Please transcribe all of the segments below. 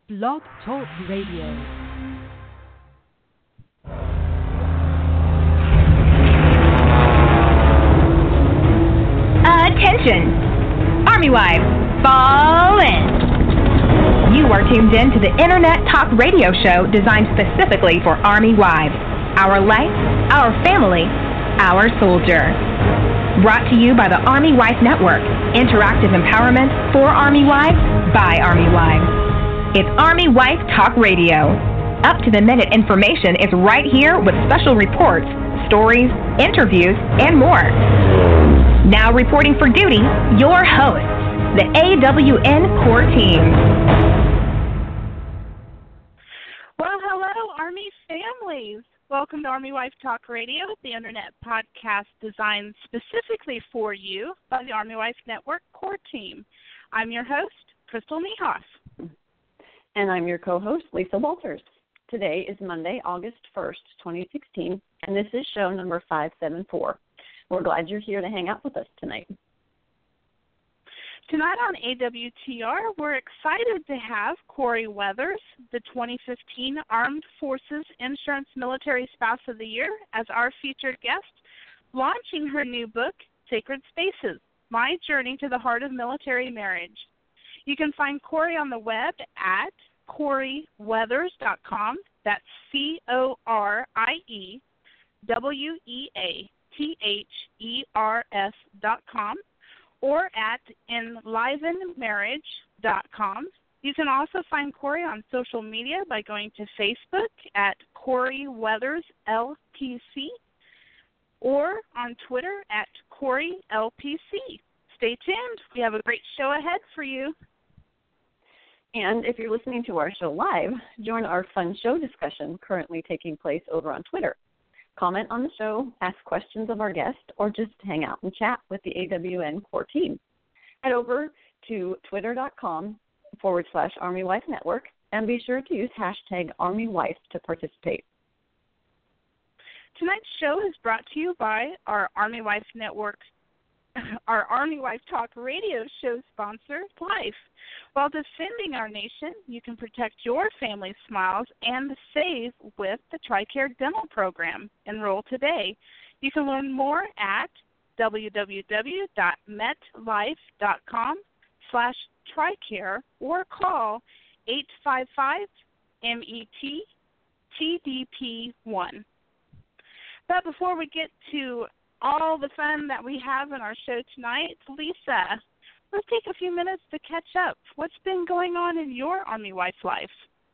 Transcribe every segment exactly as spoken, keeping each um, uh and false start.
Blog Talk Radio. Attention! Army wives, fall in! You are tuned in to the Internet Talk Radio show designed specifically for Army wives. Our life, our family, our soldier. Brought to you by the Army Wife Network. Interactive empowerment for Army wives, by Army wives. It's Army Wife Talk Radio. Up-to-the-minute information is right here with special reports, stories, interviews, and more. Now reporting for duty, your hosts, the A W N Core Team. Well, hello, Army families. Welcome to Army Wife Talk Radio, the Internet podcast designed specifically for you by the Army Wife Network Core Team. I'm your host, Crystal Niehoff. And I'm your co-host, Lisa Walters. Today is Monday, August first, twenty sixteen, and this is show number five seven four. We're glad you're here to hang out with us tonight. Tonight on A W T R, we're excited to have Corey Weathers, the twenty fifteen Armed Forces Insurance Military Spouse of the Year, as our featured guest, launching her new book, Sacred Spaces, My Journey to the Heart of Military Marriage. You can find Corey on the web at corey weathers dot com. That's C O R I E W E A T H E R S dot com. or at enliven marriage dot com. You can also find Corey on social media by going to Facebook at Corey Weathers L P C or on Twitter at Corey L P C. Stay tuned. We have a great show ahead for you. And if you're listening to our show live, join our fun show discussion currently taking place over on Twitter. Comment on the show, ask questions of our guest, or just hang out and chat with the A W N Core Team. Head over to twitter.com forward slash Army Wife Network and be sure to use hashtag Army Wife to participate. Tonight's show is brought to you by our Army Wife Network, our Army Wife Talk Radio show sponsor, Life. While defending our nation, you can protect your family's smiles and save with the TRICARE Dental Program. Enroll today. You can learn more at www.metlife.com slash TRICARE or call eight five five M E T T D P one. But before we get to all the fun that we have in our show tonight, Lisa, let's take a few minutes to catch up. What's been going on in your Army wife life?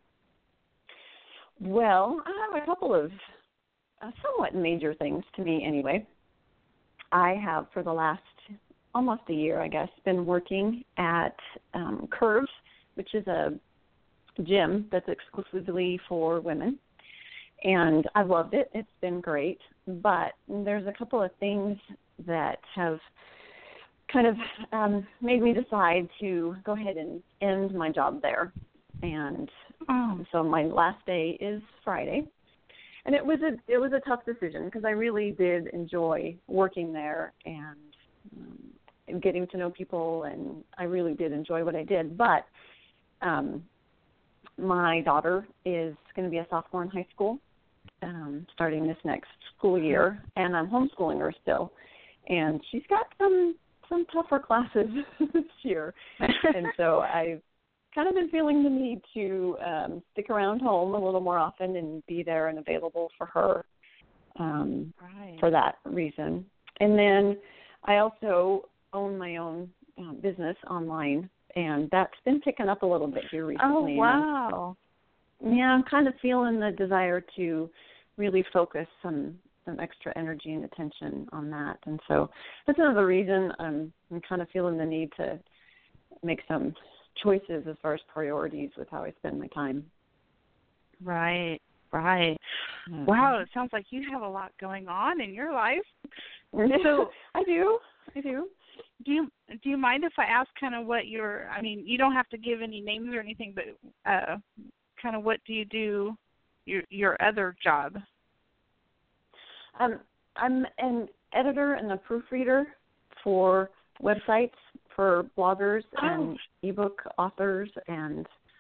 Well, I have a couple of uh, somewhat major things to me anyway. I have, for the last almost a year, I guess, been working at um, Curves, which is a gym that's exclusively for women. And I've loved it. It's been great. But there's a couple of things that have kind of um, made me decide to go ahead and end my job there. And um, so my last day is Friday. And it was a it was a tough decision because I really did enjoy working there and um, getting to know people, and I really did enjoy what I did. But um, my daughter is going to be a sophomore in high school, um, starting this next school year, and I'm homeschooling her still. And she's got some some tougher classes this year, and so I've kind of been feeling the need to um, stick around home a little more often and be there and available for her um, right. for that reason. And then I also own my own uh, business online, and that's been picking up a little bit here recently. Oh, wow. And, yeah, I'm kind of feeling the desire to really focus some some extra energy and attention on that. And so that's another reason I'm, I'm kind of feeling the need to make some choices as far as priorities with how I spend my time. Right, right. Mm-hmm. Wow, it sounds like you have a lot going on in your life. So I do, I do. Do you do you mind if I ask kind of what your, I mean, you don't have to give any names or anything, but uh, kind of what do you do, your your other job? Um, I'm an editor and a proofreader for websites for bloggers oh. and ebook authors and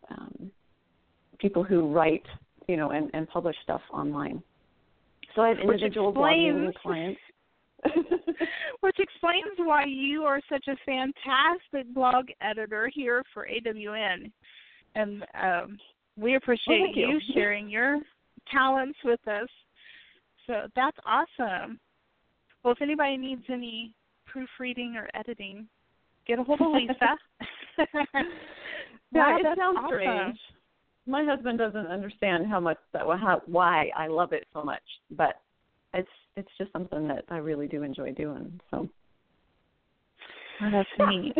um, people who write, you know, and, and publish stuff online. So I have individual blogging clients. Which explains why you are such a fantastic blog editor here for A W N. And um, we appreciate well, you, you sharing your talents with us. So that's awesome. Well, if anybody needs any proofreading or editing, get a hold of Lisa. yeah, yeah, it that's sounds awesome. strange. My husband doesn't understand how much that how, why I love it so much, but it's it's just something that I really do enjoy doing. So oh, that's neat.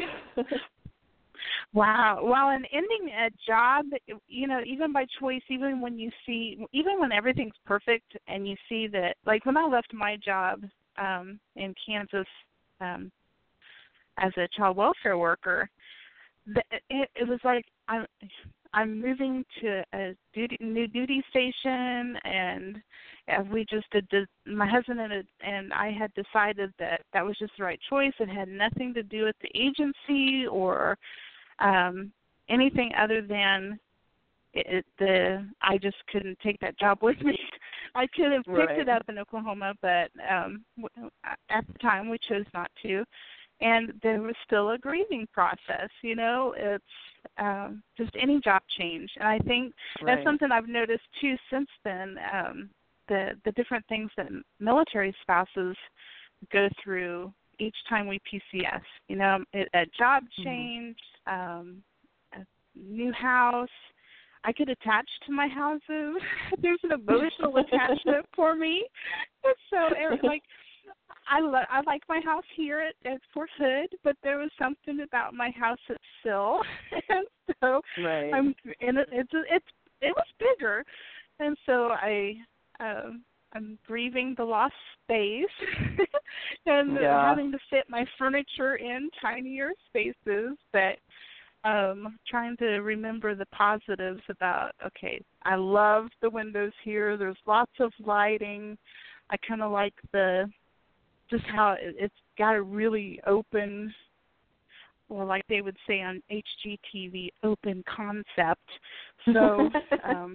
Wow. Well, and ending a job, you know, even by choice, even when you see, even when everything's perfect and you see that, like when I left my job um, in Kansas um, as a child welfare worker, the, it, it was like I'm, I'm moving to a duty, new duty station, and uh, we just did, did my husband and, and I had decided that that was just the right choice. It had nothing to do with the agency or Um, anything other than it, it, the I just couldn't take that job with me. I could have picked right. it up in Oklahoma, but um, w- at the time we chose not to. And there was still a grieving process. You know, it's um, just any job change, and I think right. that's something I've noticed too since then. Um, the the different things that military spouses go through each time we P C S, you know, it, a job change, mm-hmm. um, a new house. I get attached to my houses. There's an emotional attachment for me. So, like, I lo- I like my house here at, at Fort Hood, but there was something about my house at Sill, and so right. I'm and it, it's it's it was bigger, and so I. Um, I'm grieving the lost space and yeah. having to fit my furniture in tinier spaces, but um, trying to remember the positives about, okay, I love the windows here. There's lots of lighting. I kind of like the, just how it, it's got a really open, or like they would say on H G T V, open concept. So, um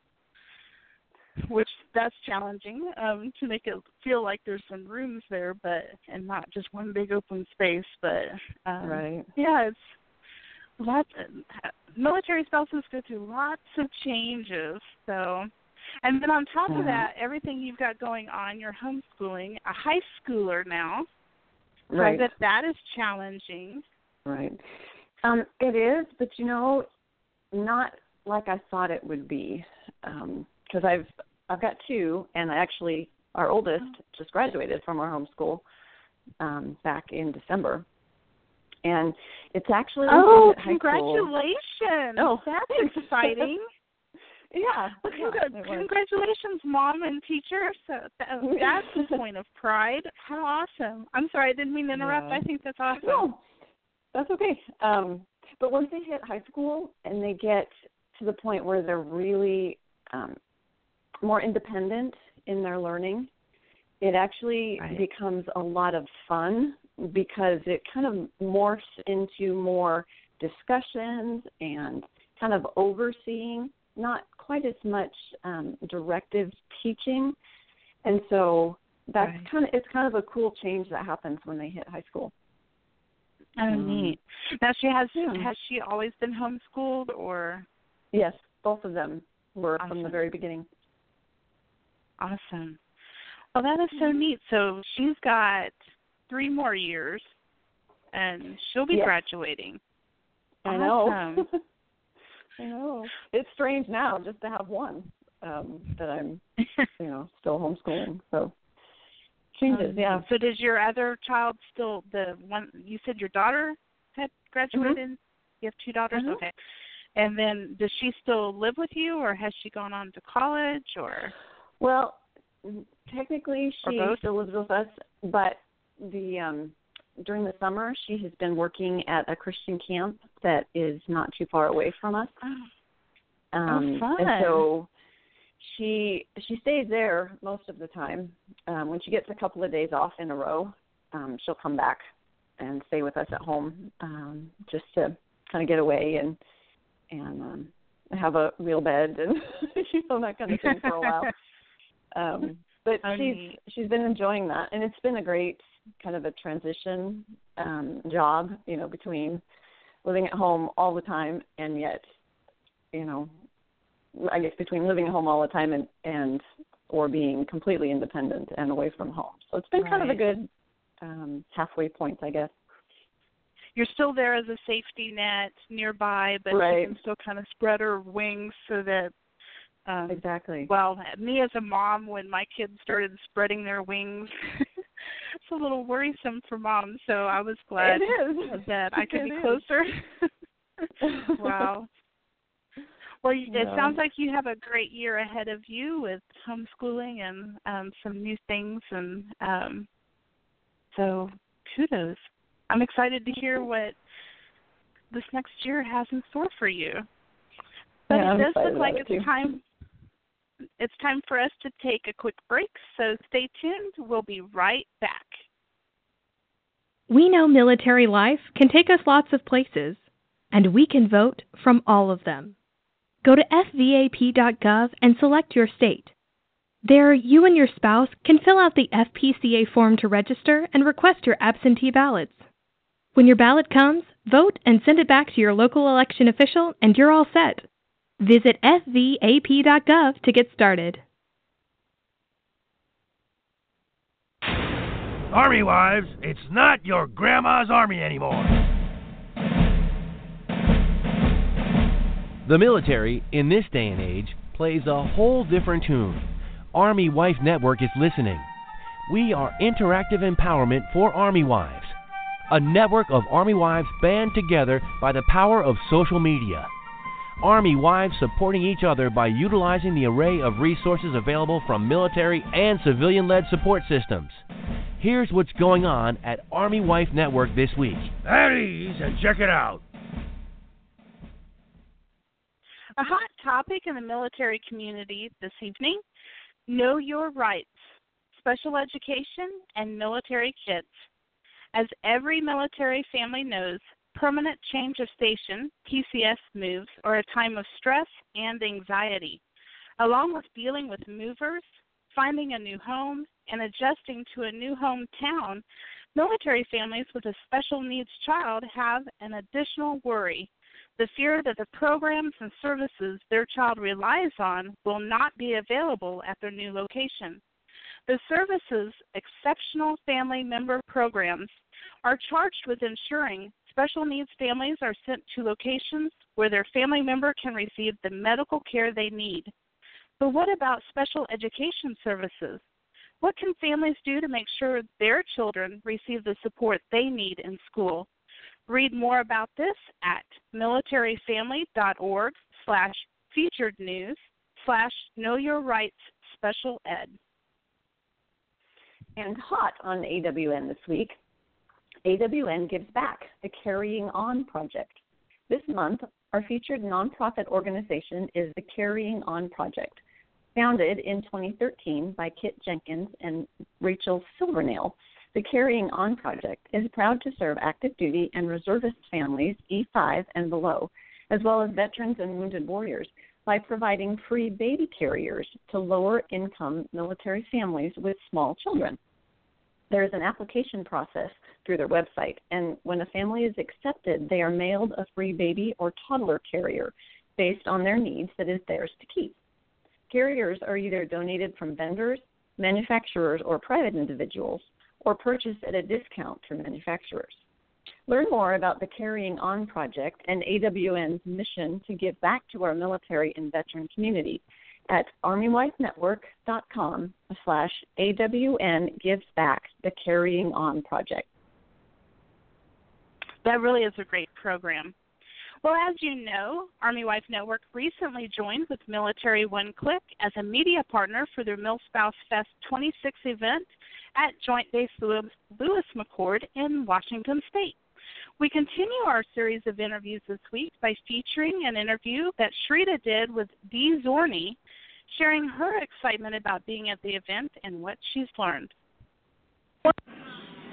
which that's challenging um, to make it feel like there's some rooms there, but and not just one big open space. But um, right, yeah, it's lots. Of, military spouses go through lots of changes. So, and then on top yeah. of that, everything you've got going on, you're homeschooling a high schooler now. Right. So I bet that is challenging. Right. Um, it is, but you know, not like I thought it would be. Um, Because I've I've got two, and actually our oldest just graduated from our homeschool um, back in December, and it's actually oh, high congratulations! School. Oh, that's exciting. yeah, well, yeah congr- congratulations, mom and teacher. So that, that's a point of pride. How awesome! I'm sorry, I didn't mean to interrupt. Yeah. I think that's awesome. No, that's okay. Um, but once they hit high school and they get to the point where they're really um, more independent in their learning, it actually right. becomes a lot of fun because it kind of morphs into more discussions and kind of overseeing, not quite as much um, directive teaching. And so that's right. kind of it's kind of a cool change that happens when they hit high school. Oh, um, neat. Now she has yeah. has she always been homeschooled, or? Yes, both of them were awesome. from the very beginning. Awesome. Well, that is so neat. So she's got three more years, and she'll be yes. graduating. I awesome. know. I know. It's strange now just to have one um, that I'm, you know, still homeschooling. So changes, um, yeah. So does your other child still, the one, you said your daughter had graduated? Mm-hmm. You have two daughters? Mm-hmm. Okay. And then does she still live with you, or has she gone on to college, or? Well, technically she still lives with us, but the um, during the summer she has been working at a Christian camp that is not too far away from us. Oh, um, oh fun. And so she she stays there most of the time. Um, when she gets a couple of days off in a row, um, she'll come back and stay with us at home um, just to kind of get away and and um, have a real bed and you know that kind of thing for a while. Um, but oh, she's neat. she's been enjoying that, and it's been a great kind of a transition um, job, you know, between living at home all the time and yet, you know, I guess between living at home all the time and, and or being completely independent and away from home. So it's been right. kind of a good um, halfway point, I guess. You're still there as a safety net nearby, but right. she can still kind of spread her wings so that um, exactly. Well, me as a mom, when my kids started spreading their wings, it's a little worrisome for mom. So I was glad that I could it be is. closer. Wow. Well, it no. sounds like you have a great year ahead of you with homeschooling and um, some new things, and um, so kudos. I'm excited to hear what this next year has in store for you. But yeah, it does look like it it's too. time. It's time for us to take a quick break, so stay tuned. We'll be right back. We know military life can take us lots of places, and we can vote from all of them. Go to f v a p dot gov and select your state. There, you and your spouse can fill out the F P C A form to register and request your absentee ballots. When your ballot comes, vote and send it back to your local election official, and you're all set. Visit f v a p dot gov to get started. Army wives, it's not your grandma's army anymore. The military, in this day and age, plays a whole different tune. Army Wife Network is listening. We are interactive empowerment for Army wives. A network of Army wives band together by the power of social media. Army wives supporting each other by utilizing the array of resources available from military and civilian-led support systems. Here's what's going on at Army Wife Network this week. At ease and check it out. A hot topic in the military community this evening, Know Your Rights, Special Education, and Military Kids. As every military family knows, permanent change of station, P C S moves, are a time of stress and anxiety. Along with dealing with movers, finding a new home, and adjusting to a new hometown, military families with a special needs child have an additional worry. The fear that the programs and services their child relies on will not be available at their new location. The service's exceptional family member programs are charged with ensuring special needs families are sent to locations where their family member can receive the medical care they need. But what about special education services? What can families do to make sure their children receive the support they need in school? Read more about this at militaryfamily.org slash featured news slash know your rights special ed. And hot on A W N this week, A W N Gives Back, the Carrying On Project. This month, our featured nonprofit organization is the Carrying On Project. Founded in twenty thirteen by Kit Jenkins and Rachel Silvernail, the Carrying On Project is proud to serve active duty and reservist families, E five and below, as well as veterans and wounded warriors, by providing free baby carriers to lower-income military families with small children. There is an application process through their website, and when a family is accepted, they are mailed a free baby or toddler carrier based on their needs that is theirs to keep. Carriers are either donated from vendors, manufacturers, or private individuals, or purchased at a discount from manufacturers. Learn more about the Carrying On Project and A W N's mission to give back to our military and veteran community at armywifenetwork.com slash AWN Gives Back, the Carrying On Project. That really is a great program. Well, as you know, Army Wife Network recently joined with Military One Click as a media partner for their MilSpouse Fest twenty-six event at Joint Base Lewis-McChord in Washington State. We continue our series of interviews this week by featuring an interview that Shrita did with Dee Zorney, sharing her excitement about being at the event and what she's learned.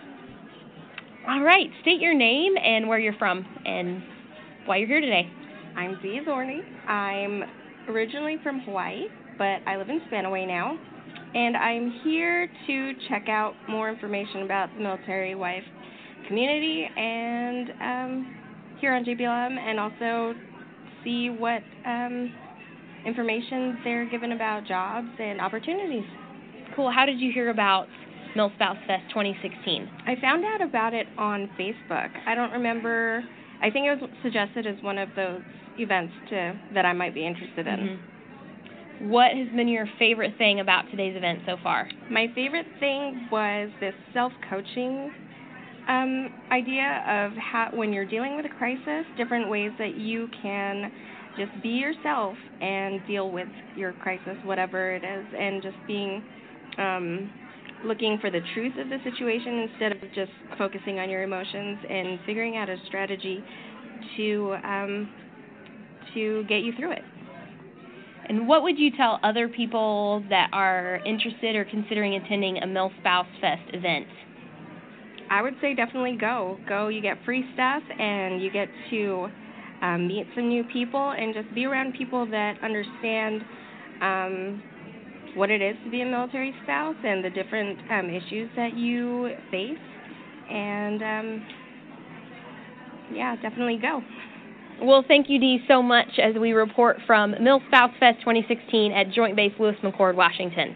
All right, state your name and where you're from and why you're here today. I'm Dee Zorney. I'm originally from Hawaii, but I live in Spanaway now. And I'm here to check out more information about the military wife community and um, here on J B L M, and also see what um, information they're given about jobs and opportunities. Cool. How did you hear about MilSpouse Fest twenty sixteen? I found out about it on Facebook. I don't remember. I think it was suggested as one of those events to, that I might be interested in. Mm-hmm. What has been your favorite thing about today's event so far? My favorite thing was this self-coaching um, idea of how, when you're dealing with a crisis, different ways that you can just be yourself and deal with your crisis, whatever it is, and just being um, looking for the truth of the situation instead of just focusing on your emotions, and figuring out a strategy to um, to get you through it. And what would you tell other people that are interested or considering attending a MilSpouse Fest event? I would say definitely go. Go, you get free stuff, and you get to um, meet some new people and just be around people that understand um, what it is to be a military spouse and the different um, issues that you face. And, um, yeah, definitely go. Well, thank you, Dee, so much as we report from MilSpouse Fest twenty sixteen at Joint Base Lewis-McChord, Washington.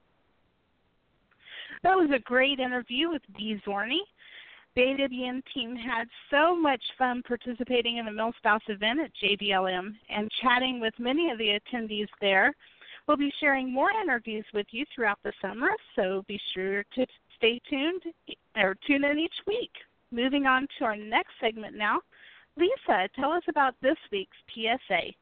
That was a great interview with Dee Zorney. The A W M team had so much fun participating in the MilSpouse event at J B L M and chatting with many of the attendees there. We'll be sharing more interviews with you throughout the summer, so be sure to stay tuned or tune in each week. Moving on to our next segment now. Lisa, tell us about this week's P S A.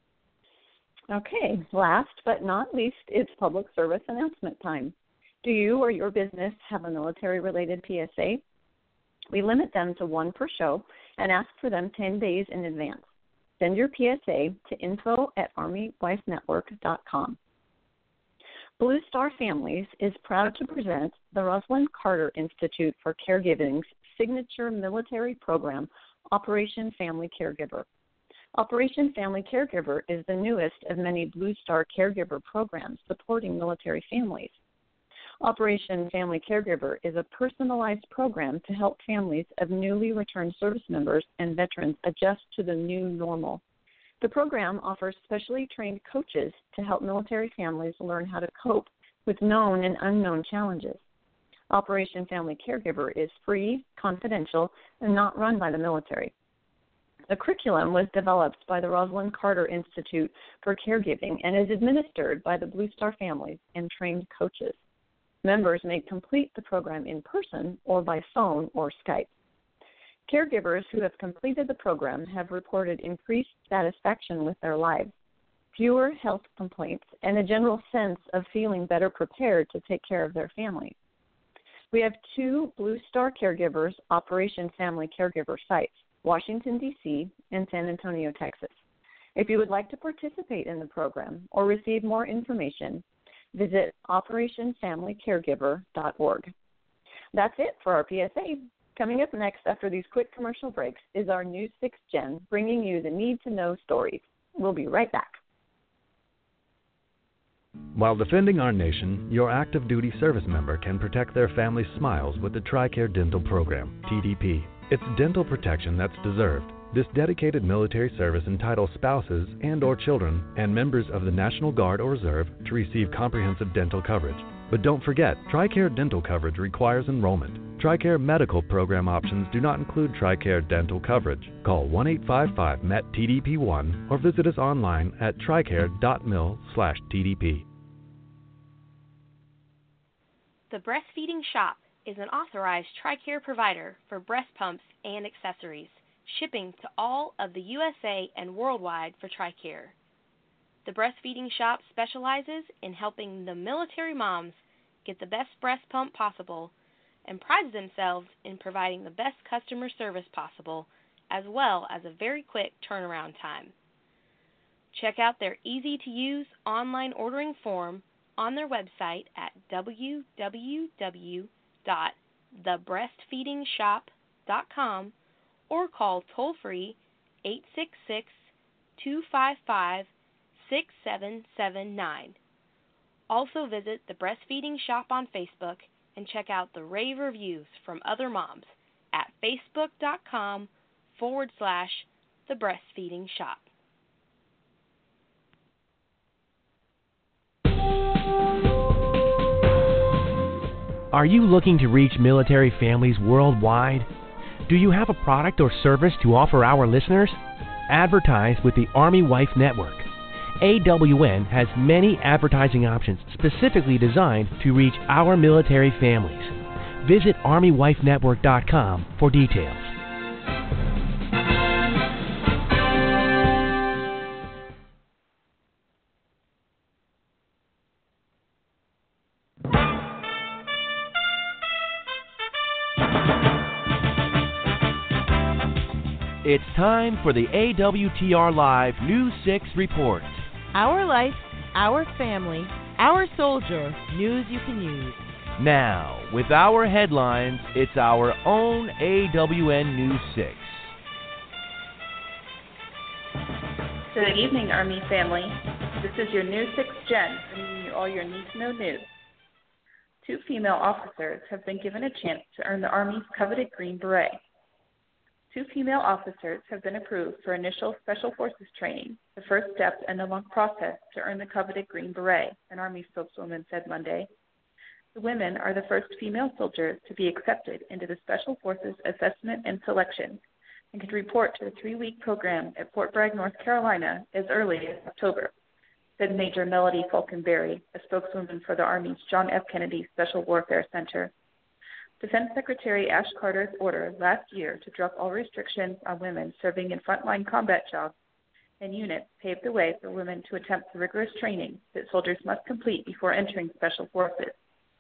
Okay, last but not least, it's public service announcement time. Do you or your business have a military-related P S A? We limit them to one per show and ask for them ten days in advance. Send your P S A to info at army wife network dot com. Blue Star Families is proud to present the Rosalind Carter Institute for Caregiving's signature military program, Operation Family Caregiver. Operation Family Caregiver is the newest of many Blue Star caregiver programs supporting military families. Operation Family Caregiver is a personalized program to help families of newly returned service members and veterans adjust to the new normal. The program offers specially trained coaches to help military families learn how to cope with known and unknown challenges. Operation Family Caregiver is free, confidential, and not run by the military. The curriculum was developed by the Rosalind Carter Institute for Caregiving and is administered by the Blue Star families and trained coaches. Members may complete the program in person or by phone or Skype. Caregivers who have completed the program have reported increased satisfaction with their lives, fewer health complaints, and a general sense of feeling better prepared to take care of their families. We have two Blue Star Caregivers Operation Family Caregiver sites, Washington, D C and San Antonio, Texas. If you would like to participate in the program or receive more information, visit operation family caregiver dot org. That's it for our P S A. Coming up next after these quick commercial breaks is our new sixth gen, bringing you the need-to-know stories. We'll be right back. While defending our nation, your active duty service member can protect their family's smiles with the TRICARE Dental Program, T D P. It's dental protection that's deserved. This dedicated military service entitles spouses and or children and members of the National Guard or Reserve to receive comprehensive dental coverage. But don't forget, TRICARE dental coverage requires enrollment. TRICARE medical program options do not include TRICARE dental coverage. Call one eight five five M E T T D P one or visit us online at tricare dot mil slash T D P. The Breastfeeding Shop is an authorized TRICARE provider for breast pumps and accessories, shipping to all of the U S A and worldwide for TRICARE. The Breastfeeding Shop specializes in helping the military moms get the best breast pump possible and prides themselves in providing the best customer service possible, as well as a very quick turnaround time. Check out their easy-to-use online ordering form on their website at w w w dot the breastfeeding shop dot com or call toll-free eight six six, two five five, six seven seven nine. Also visit the Breastfeeding Shop on Facebook and check out the rave reviews from other moms at facebook.com forward slash the Breastfeeding Shop. Are you looking to reach military families worldwide? Do you have a product or service to offer our listeners? Advertise with the Army Wife Network. A W N has many advertising options specifically designed to reach our military families. Visit army wife network dot com for details. It's time for the A W T R Live News six Report. Our life, our family, our soldier, news you can use. Now, with our headlines, it's our own A W N News six. Good evening, Army family. This is your News six Jen, bringing you all your need-to-know news. Two female officers have been given a chance to earn the Army's coveted Green Beret. Two female officers have been approved for initial Special Forces training, the first step in a long process to earn the coveted Green Beret, an Army spokeswoman said Monday. The women are the first female soldiers to be accepted into the Special Forces Assessment and Selection and could report to the three-week program at Fort Bragg, North Carolina as early as October, said Major Melody Falconberry, a spokeswoman for the Army's John F. Kennedy Special Warfare Center. Defense Secretary Ash Carter's order last year to drop all restrictions on women serving in frontline combat jobs and units paved the way for women to attempt the rigorous training that soldiers must complete before entering Special Forces.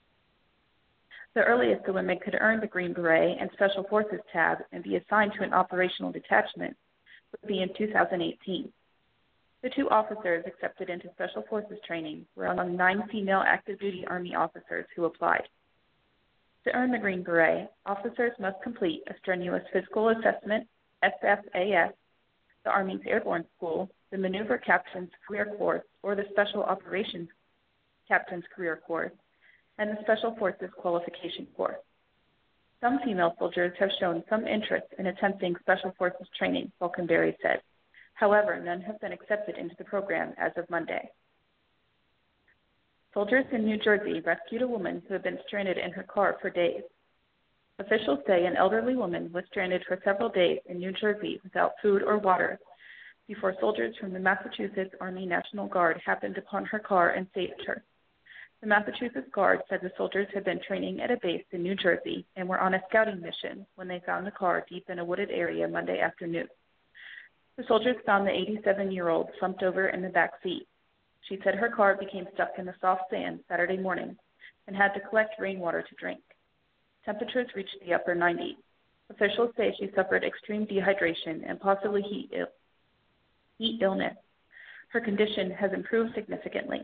The earliest the women could earn the Green Beret and Special Forces tab and be assigned to an operational detachment would be in two thousand eighteen. The two officers accepted into Special Forces training were among nine female active duty Army officers who applied. To earn the Green Beret, officers must complete a strenuous physical assessment, S F A S, the Army's Airborne School, the Maneuver Captain's Career Course, or the Special Operations Captain's Career Course, and the Special Forces Qualification Course. Some female soldiers have shown some interest in attempting Special Forces training, Falconberry said. However, none have been accepted into the program as of Monday. Soldiers in New Jersey rescued a woman who had been stranded in her car for days. Officials say an elderly woman was stranded for several days in New Jersey without food or water before soldiers from the Massachusetts Army National Guard happened upon her car and saved her. The Massachusetts Guard said the soldiers had been training at a base in New Jersey and were on a scouting mission when they found the car deep in a wooded area Monday afternoon. The soldiers found the eighty-seven-year-old slumped over in the back seat. She said her car became stuck in the soft sand Saturday morning and had to collect rainwater to drink. Temperatures reached the upper nineties. Officials say she suffered extreme dehydration and possibly heat, Ill- heat illness. Her condition has improved significantly.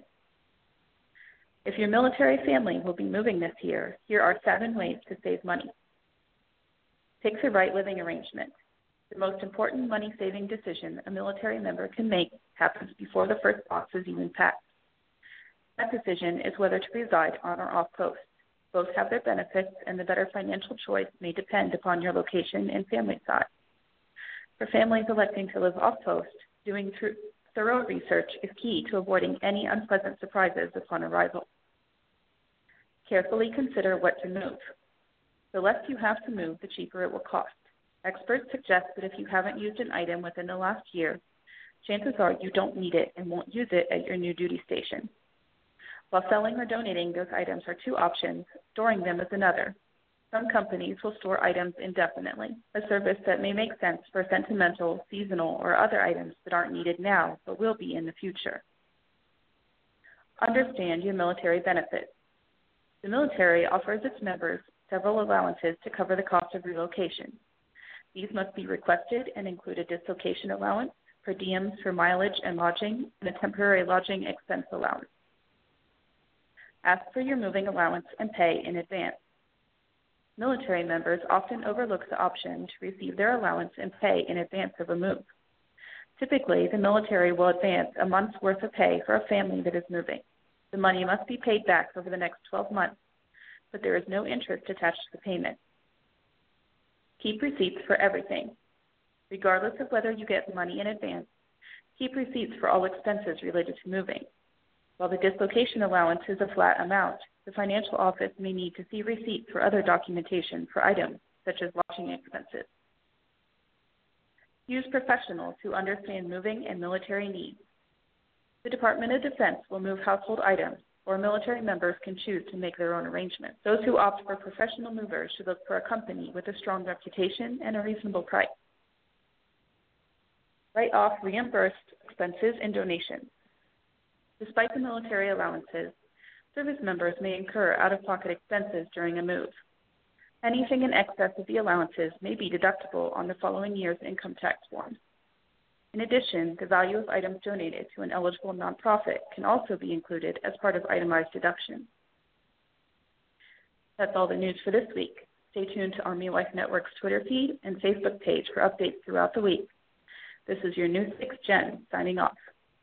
If your military family will be moving this year, here are seven ways to save money. Pick the right living arrangement. The most important money-saving decision a military member can make happens before the first box is even packed. That decision is whether to reside on or off post. Both have their benefits, and the better financial choice may depend upon your location and family size. For families electing to live off post, doing th- thorough research is key to avoiding any unpleasant surprises upon arrival. Carefully consider what to move. The less you have to move, the cheaper it will cost. Experts suggest that if you haven't used an item within the last year, chances are you don't need it and won't use it at your new duty station. While selling or donating those items are two options, storing them is another. Some companies will store items indefinitely, a service that may make sense for sentimental, seasonal, or other items that aren't needed now but will be in the future. Understand your military benefits. The military offers its members several allowances to cover the cost of relocation. These must be requested and include a dislocation allowance, per diems for mileage and lodging, and a temporary lodging expense allowance. Ask for your moving allowance and pay in advance. Military members often overlook the option to receive their allowance and pay in advance of a move. Typically, the military will advance a month's worth of pay for a family that is moving. The money must be paid back over the next twelve months, but there is no interest attached to the payment. Keep receipts for everything. Regardless of whether you get money in advance, keep receipts for all expenses related to moving. While the dislocation allowance is a flat amount, the financial office may need to see receipts for other documentation for items such as lodging expenses. Use professionals who understand moving and military needs. The Department of Defense will move household items, or military members can choose to make their own arrangements. Those who opt for professional movers should look for a company with a strong reputation and a reasonable price. Write off reimbursed expenses and donations. Despite the military allowances, service members may incur out-of-pocket expenses during a move. Anything in excess of the allowances may be deductible on the following year's income tax form. In addition, the value of items donated to an eligible nonprofit can also be included as part of itemized deductions. That's all the news for this week. Stay tuned to Army Wife Network's Twitter feed and Facebook page for updates throughout the week. This is your new sixth Jen signing off.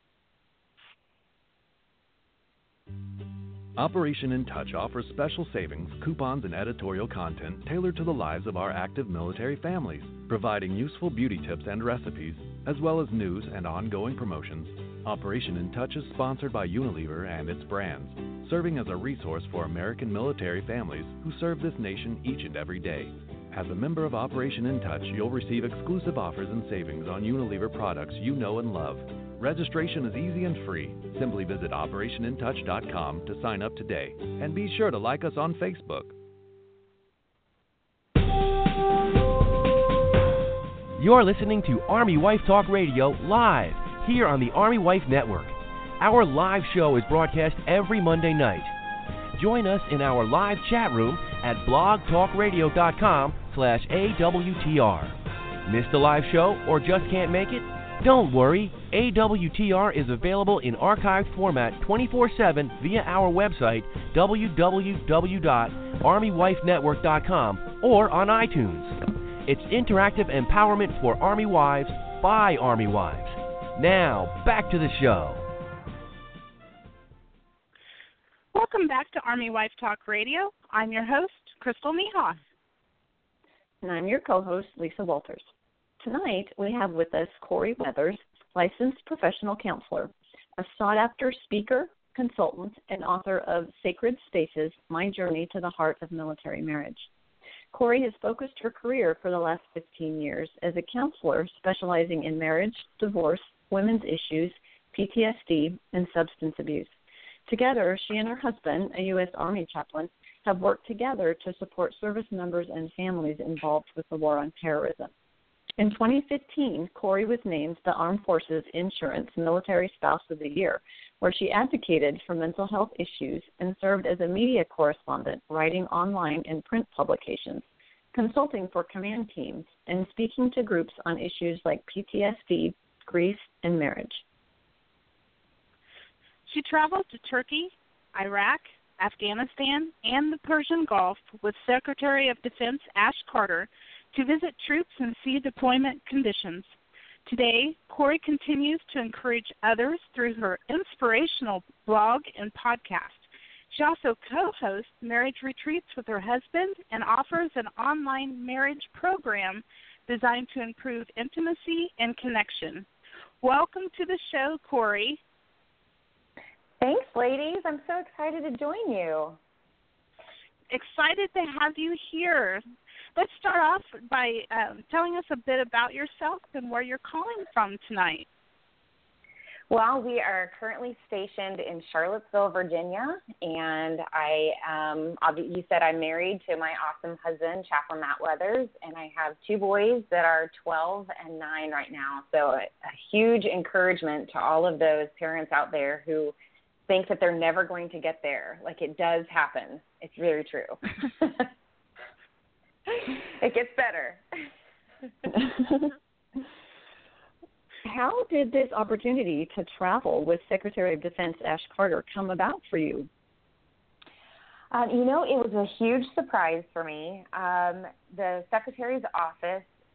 Operation In Touch offers special savings, coupons, and editorial content tailored to the lives of our active military families, providing useful beauty tips and recipes, as well as news and ongoing promotions. Operation In Touch is sponsored by Unilever and its brands, serving as a resource for American military families who serve this nation each and every day. As a member of Operation In Touch, you'll receive exclusive offers and savings on Unilever products you know and love. Registration is easy and free. Simply visit operation in touch dot com to sign up today. And be sure to like us on Facebook. You're listening to Army Wife Talk Radio live here on the Army Wife Network. Our live show is broadcast every Monday night. Join us in our live chat room at blogtalkradio.com slash AWTR. Missed a live show or just can't make it? Don't worry, A W T R is available in archived format twenty-four seven via our website, w w w dot army wife network dot com, or on iTunes. It's interactive empowerment for Army wives by Army wives. Now, back to the show. Welcome back to Army Wife Talk Radio. I'm your host, Crystal Niehoff. And I'm your co-host, Lisa Walters. Tonight, we have with us Corey Weathers, licensed professional counselor, a sought-after speaker, consultant, and author of Sacred Spaces, My Journey to the Heart of Military Marriage. Corey has focused her career for the last fifteen years as a counselor specializing in marriage, divorce, women's issues, P T S D, and substance abuse. Together, she and her husband, a U S Army chaplain, have worked together to support service members and families involved with the war on terrorism. In twenty fifteen, Corey was named the Armed Forces Insurance Military Spouse of the Year, where she advocated for mental health issues and served as a media correspondent, writing online and print publications, consulting for command teams, and speaking to groups on issues like P T S D, grief, and marriage. She traveled to Turkey, Iraq, Afghanistan, and the Persian Gulf with Secretary of Defense Ash Carter to visit troops and see deployment conditions. Today, Corey continues to encourage others through her inspirational blog and podcast. She also co-hosts marriage retreats with her husband and offers an online marriage program designed to improve intimacy and connection. Welcome to the show, Corey. Thanks, ladies. I'm so excited to join you. Excited to have you here. Let's start off by um, telling us a bit about yourself and where you're calling from tonight. Well, we are currently stationed in Charlottesville, Virginia, and I, um, you said I'm married to my awesome husband, Chaplain Matt Weathers, and I have two boys that are twelve and nine right now. So a, a huge encouragement to all of those parents out there who think that they're never going to get there. Like, it does happen. It's very true. It gets better. How did this opportunity to travel with Secretary of Defense Ash Carter come about for you? Um, you know, it was a huge surprise for me. Um, the Secretary's office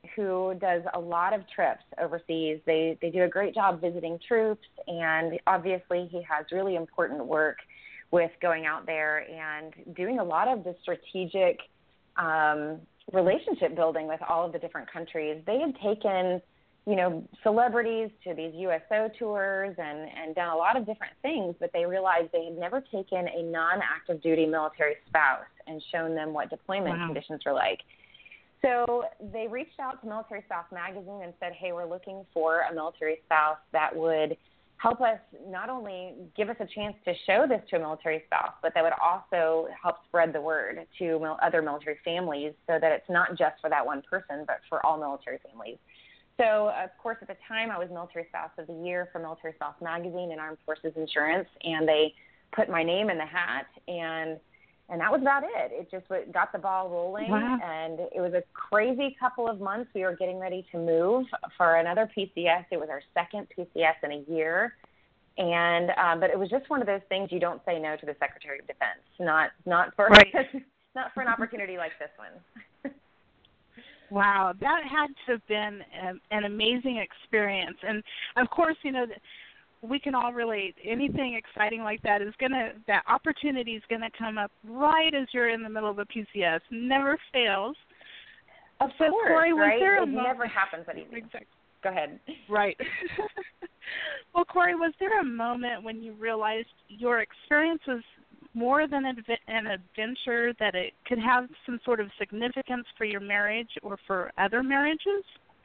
who does a lot of trips overseas. They they do a great job visiting troops, and obviously he has really important work with going out there and doing a lot of the strategic um, relationship building with all of the different countries. They had taken, you know, celebrities to these U S O tours and, and done a lot of different things, but they realized they had never taken a non-active duty military spouse and shown them what deployment Wow. conditions were like. So they reached out to Military Spouse Magazine and said, hey, we're looking for a military spouse that would help us not only give us a chance to show this to a military spouse, but that would also help spread the word to mil- other military families so that it's not just for that one person, but for all military families. So, of course, at the time, I was Military Spouse of the Year for Military Spouse Magazine and Armed Forces Insurance, and they put my name in the hat, and and that was about it. It just got the ball rolling, Wow. and it was a crazy couple of months. We were getting ready to move for another P C S. It was our second P C S in a year, and um, but it was just one of those things you don't say no to the Secretary of Defense, not not for Right. not for an opportunity like this one. Wow, that had to have been an, an amazing experience. And, of course, you know, we can all relate. Anything exciting like that is going to, that opportunity is going to come up right as you're in the middle of a P C S. Never fails. Of so, course, Corey, was right? there a it mo- never happens that easy. Exactly. Go ahead. Right. Well, Corey, was there a moment when you realized your experience was more than an adventure, that it could have some sort of significance for your marriage or for other marriages?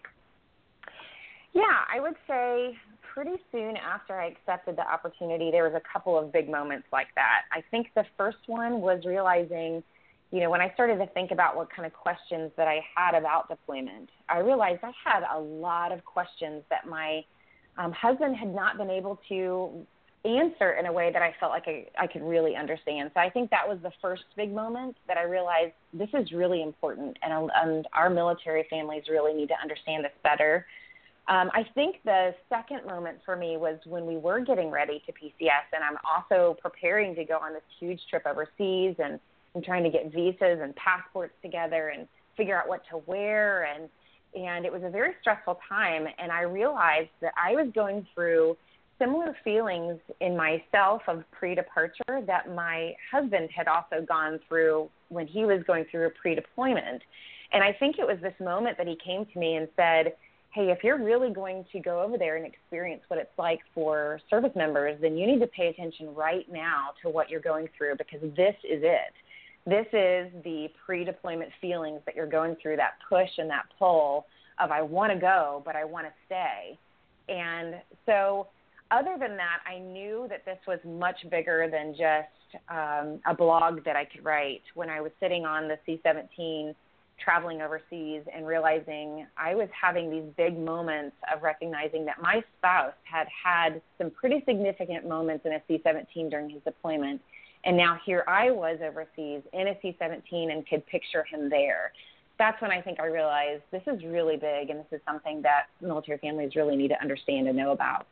Yeah, I would say pretty soon after I accepted the opportunity, there was a couple of big moments like that. I think the first one was realizing, you know, when I started to think about what kind of questions that I had about deployment, I realized I had a lot of questions that my um, husband had not been able to answer in a way that I felt like I, I could really understand. So I think that was the first big moment that I realized this is really important, and, and our military families really need to understand this better. Um, I think the second moment for me was when we were getting ready to P C S, and I'm also preparing to go on this huge trip overseas, and I'm trying to get visas and passports together and figure out what to wear, and and it was a very stressful time, and I realized that I was going through similar feelings in myself of pre-departure that my husband had also gone through when he was going through a pre-deployment. And I think it was this moment that he came to me and said, hey, if you're really going to go over there and experience what it's like for service members, then you need to pay attention right now to what you're going through, because this is it. This is the pre-deployment feelings that you're going through, that push and that pull of I want to go, but I want to stay. And so other than that, I knew that this was much bigger than just um, a blog that I could write. When I was sitting on the C seventeen traveling overseas and realizing I was having these big moments of recognizing that my spouse had had some pretty significant moments in a C seventeen during his deployment. And now here I was overseas in a C seventeen and could picture him there. That's when I think I realized this is really big, and this is something that military families really need to understand and know about.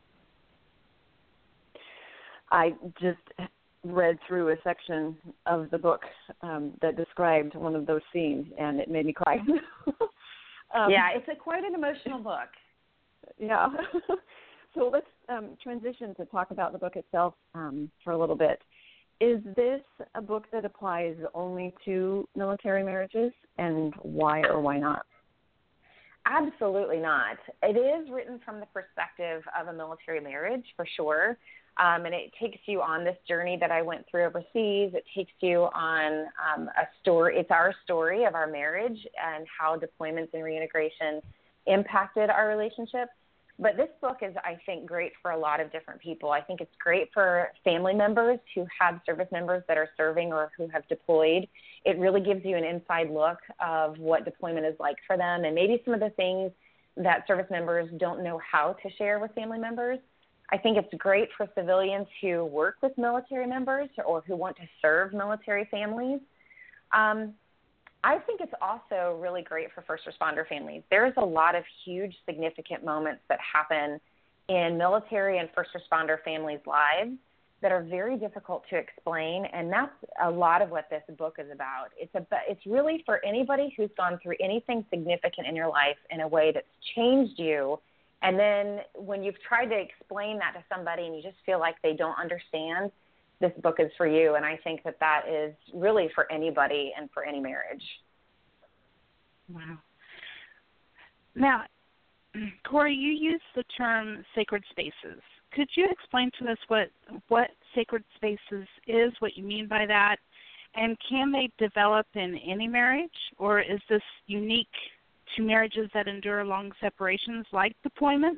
I just read through a section of the book um, that described one of those scenes, and it made me cry. um, yeah, it's a, quite an emotional book. Yeah. So let's um, transition to talk about the book itself um, for a little bit. Is this a book that applies only to military marriages, and why or why not? Absolutely not. It is written from the perspective of a military marriage, for sure. Um, and it takes you on this journey that I went through overseas. It takes you on um, a story. It's our story of our marriage and how deployments and reintegration impacted our relationship. But this book is, I think, great for a lot of different people. I think it's great for family members who have service members that are serving or who have deployed. It really gives you an inside look of what deployment is like for them, and maybe some of the things that service members don't know how to share with family members. I think it's great for civilians who work with military members or who want to serve military families. Um, I think it's also really great for first responder families. There's a lot of huge, significant moments that happen in military and first responder families' lives that are very difficult to explain, and that's a lot of what this book is about. It's about, it's really for anybody who's gone through anything significant in your life in a way that's changed you, and then when you've tried to explain that to somebody and you just feel like they don't understand, this book is for you, and I think that that is really for anybody and for any marriage. Wow. Now, Corey, you use the term sacred spaces. Could you explain to us what what sacred spaces is, what you mean by that, and can they develop in any marriage, or is this unique to marriages that endure long separations like deployments?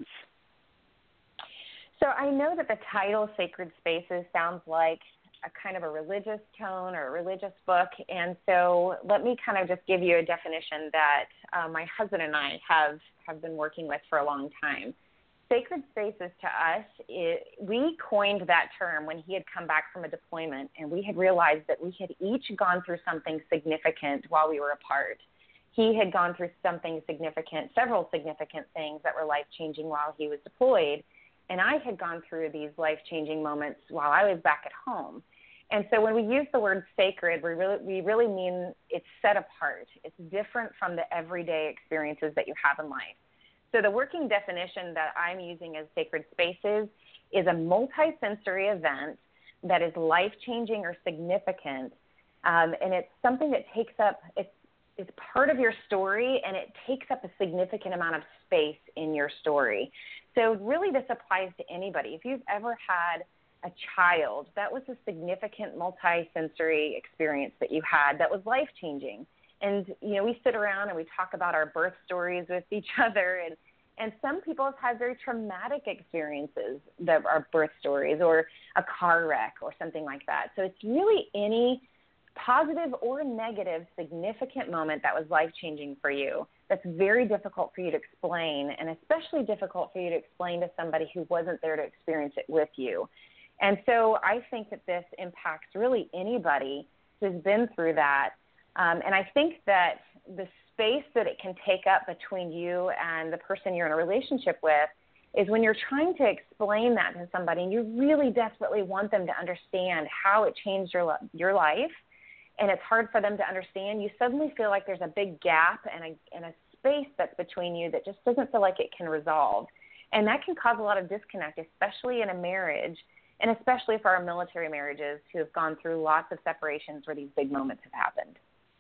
So I know that the title Sacred Spaces sounds like a kind of a religious tone or a religious book, and so let me kind of just give you a definition that uh, my husband and I have, have been working with for a long time. Sacred spaces to us, it, we coined that term when he had come back from a deployment, and we had realized that we had each gone through something significant while we were apart. He had gone through something significant, several significant things that were life-changing while he was deployed, and I had gone through these life-changing moments while I was back at home. And so when we use the word sacred, we really, we really mean it's set apart. It's different from the everyday experiences that you have in life. So the working definition that I'm using as sacred spaces is a multi-sensory event that is life-changing or significant, um, and it's something that takes up, it's, it's part of your story, and it takes up a significant amount of space in your story. So really this applies to anybody. If you've ever had a child, that was a significant multi-sensory experience that you had that was life-changing. And, you know, we sit around and we talk about our birth stories with each other, and, and some people have had very traumatic experiences that are birth stories, or a car wreck or something like that. So it's really any positive or negative significant moment that was life-changing for you that's very difficult for you to explain, and especially difficult for you to explain to somebody who wasn't there to experience it with you. And so I think that this impacts really anybody who's been through that. Um, and I think that the space that it can take up between you and the person you're in a relationship with is when you're trying to explain that to somebody and you really desperately want them to understand how it changed your your life, and it's hard for them to understand, you suddenly feel like there's a big gap and a, and a space that's between you that just doesn't feel like it can resolve. And that can cause a lot of disconnect, especially in a marriage, and especially for our military marriages who have gone through lots of separations where these big moments have happened.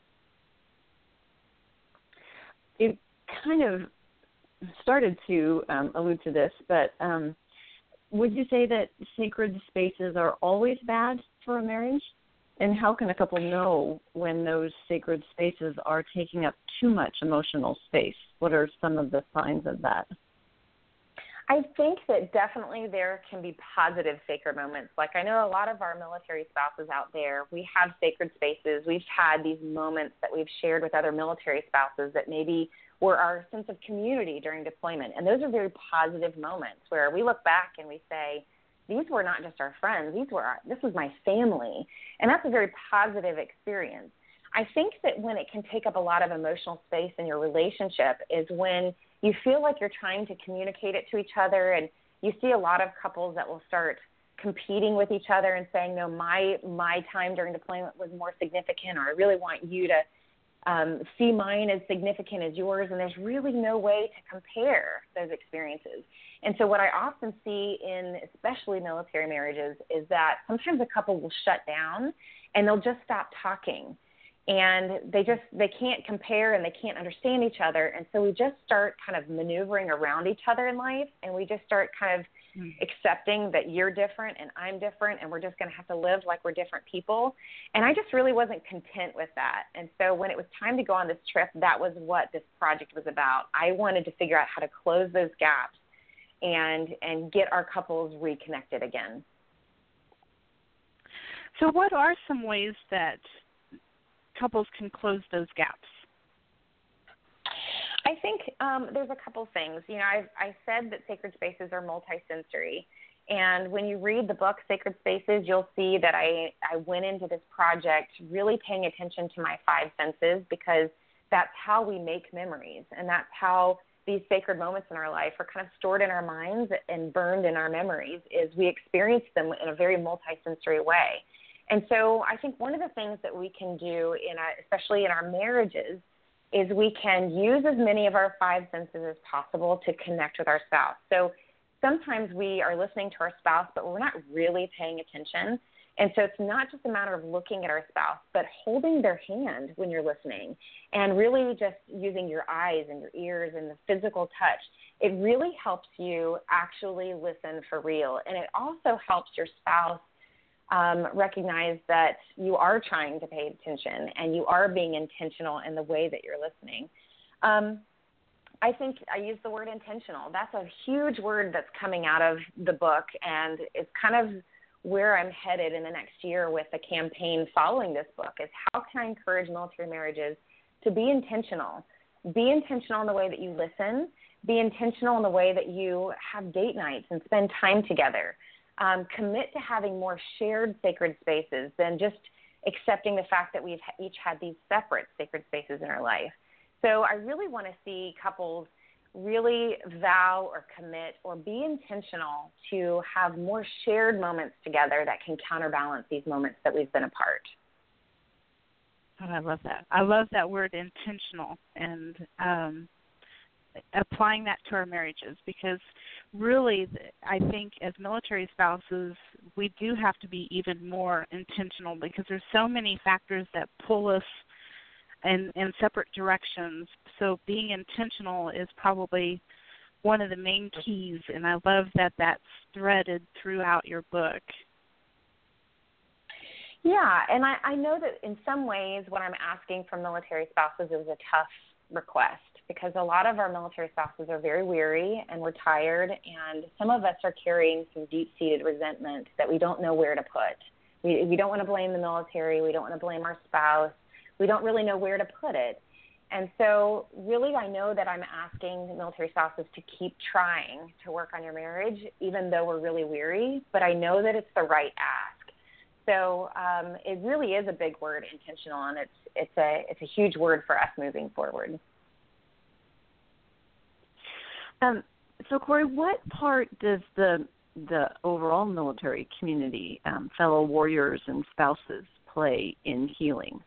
You kind of started to um, allude to this, but um, would you say that sacred spaces are always bad for a marriage? And how can a couple know when those sacred spaces are taking up too much emotional space? What are some of the signs of that? I think that definitely there can be positive sacred moments. Like I know a lot of our military spouses out there, we have sacred spaces. We've had these moments that we've shared with other military spouses that maybe were our sense of community during deployment. And those are very positive moments where we look back and we say, these were not just our friends, these were our, this was my family. And that's a very positive experience. I think that when it can take up a lot of emotional space in your relationship is when you feel like you're trying to communicate it to each other, and you see a lot of couples that will start competing with each other and saying, no, my my time during deployment was more significant, or I really want you to um, see mine as significant as yours, and there's really no way to compare those experiences. And so what I often see in especially military marriages is that sometimes a couple will shut down and they'll just stop talking. And they just, they can't compare and they can't understand each other. And so we just start kind of maneuvering around each other in life, and we just start kind of mm. accepting that you're different and I'm different, and we're just going to have to live like we're different people. And I just really wasn't content with that. And so when it was time to go on this trip, that was what this project was about. I wanted to figure out how to close those gaps and and get our couples reconnected again. So what are some ways that couples can close those gaps? I think um, there's a couple things. You know, I've, I said that sacred spaces are multisensory. And when you read the book, Sacred Spaces, you'll see that I, I went into this project really paying attention to my five senses, because that's how we make memories, and that's how these sacred moments in our life are kind of stored in our minds and burned in our memories is we experience them in a very multisensory way. And so I think one of the things that we can do, in a, especially in our marriages, is we can use as many of our five senses as possible to connect with our spouse. So sometimes we are listening to our spouse, but we're not really paying attention. And so it's not just a matter of looking at our spouse, but holding their hand when you're listening and really just using your eyes and your ears and the physical touch. It really helps you actually listen for real. And it also helps your spouse um, recognize that you are trying to pay attention and you are being intentional in the way that you're listening. Um, I think I use the word intentional. That's a huge word that's coming out of the book, and it's kind of where I'm headed in the next year with the campaign following this book is how can I encourage military marriages to be intentional? Be intentional in the way that you listen. Be intentional in the way that you have date nights and spend time together. Um, commit to having more shared sacred spaces than just accepting the fact that we've each had these separate sacred spaces in our life. So I really want to see couples really vow or commit or be intentional to have more shared moments together that can counterbalance these moments that we've been apart. Oh, I love that. I love that word intentional and um, applying that to our marriages, because really I think as military spouses we do have to be even more intentional, because there's so many factors that pull us in, in separate directions. So being intentional is probably one of the main keys, and I love that that's threaded throughout your book. Yeah, and I, I know that in some ways what I'm asking from military spouses is a tough request, because a lot of our military spouses are very weary and we're tired, and some of us are carrying some deep-seated resentment that we don't know where to put. We, we don't want to blame the military. We don't want to blame our spouse. We don't really know where to put it. And so really I know that I'm asking military spouses to keep trying to work on your marriage, even though we're really weary, but I know that it's the right ask. So um, it really is a big word, intentional, and it's it's a it's a huge word for us moving forward. Um, so Corey, what part does the the overall military community, um, fellow warriors and spouses, play in healing?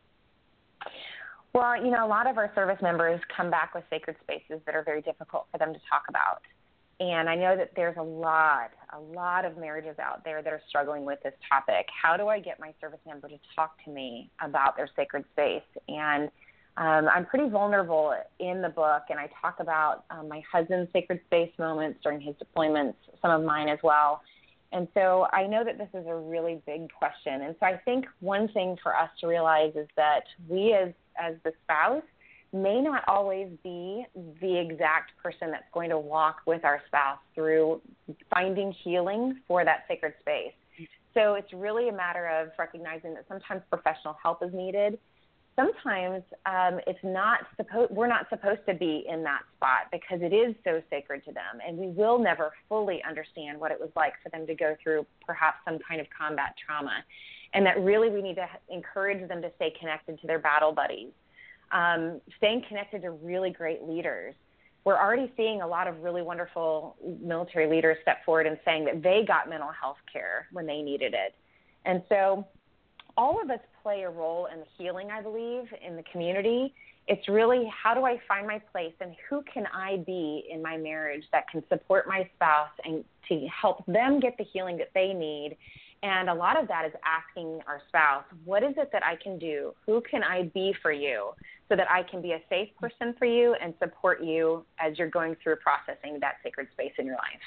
Well, you know, a lot of our service members come back with sacred spaces that are very difficult for them to talk about. And I know that there's a lot, a lot of marriages out there that are struggling with this topic. How do I get my service member to talk to me about their sacred space? And um, I'm pretty vulnerable in the book, and I talk about um, my husband's sacred space moments during his deployments, some of mine as well. And so I know that this is a really big question. And so I think one thing for us to realize is that we as, as the spouse may not always be the exact person that's going to walk with our spouse through finding healing for that sacred space. So it's really a matter of recognizing that sometimes professional help is needed. Sometimes um, it's not supposed, we're not supposed to be in that spot because it is so sacred to them, and we will never fully understand what it was like for them to go through perhaps some kind of combat trauma, and that really we need to encourage them to stay connected to their battle buddies, um, staying connected to really great leaders. We're already seeing a lot of really wonderful military leaders step forward and saying that they got mental health care when they needed it. And so all of us play a role in the healing, I believe, in the community. It's really how do I find my place and who can I be in my marriage that can support my spouse and to help them get the healing that they need. And a lot of that is asking our spouse, what is it that I can do? Who can I be for you so that I can be a safe person for you and support you as you're going through processing that sacred space in your life?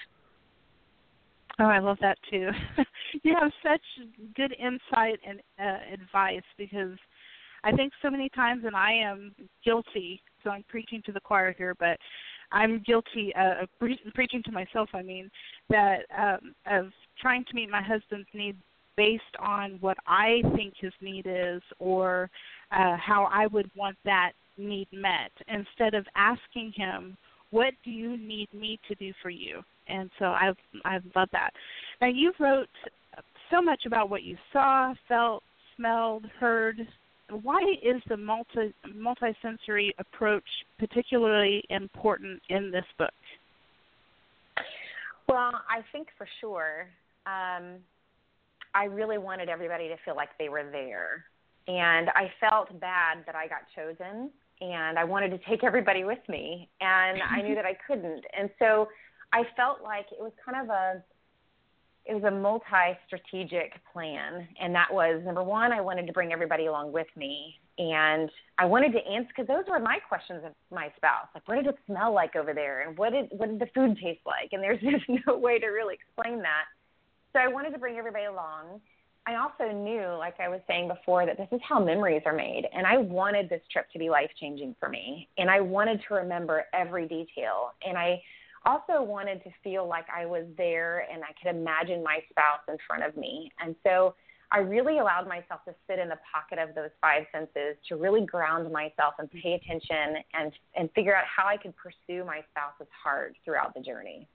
Oh, I love that too. You have such good insight and uh, advice, because I think so many times, and I am guilty, so I'm preaching to the choir here, but I'm guilty uh, of pre- preaching to myself, I mean, that um, of trying to meet my husband's needs based on what I think his need is or uh, how I would want that need met, instead of asking him, what do you need me to do for you? And so I I love that. Now, you wrote so much about what you saw, felt, smelled, heard why is the multi multisensory approach particularly important in this book? Well, I think for sure, um, I really wanted everybody to feel like they were there. And I felt bad that I got chosen, and I wanted to take everybody with me, and I knew that I couldn't. And so I felt like it was kind of a, it was a multi-strategic plan. And that was, number one, I wanted to bring everybody along with me. And I wanted to answer, because those were my questions of my spouse. Like, what did it smell like over there? And what did, what did the food taste like? And there's just no way to really explain that. So I wanted to bring everybody along. I also knew, like I was saying before, that this is how memories are made. And I wanted this trip to be life-changing for me. And I wanted to remember every detail. And I also wanted to feel like I was there and I could imagine my spouse in front of me. And so I really allowed myself to sit in the pocket of those five senses, to really ground myself and pay attention and, and figure out how I could pursue my spouse's heart throughout the journey.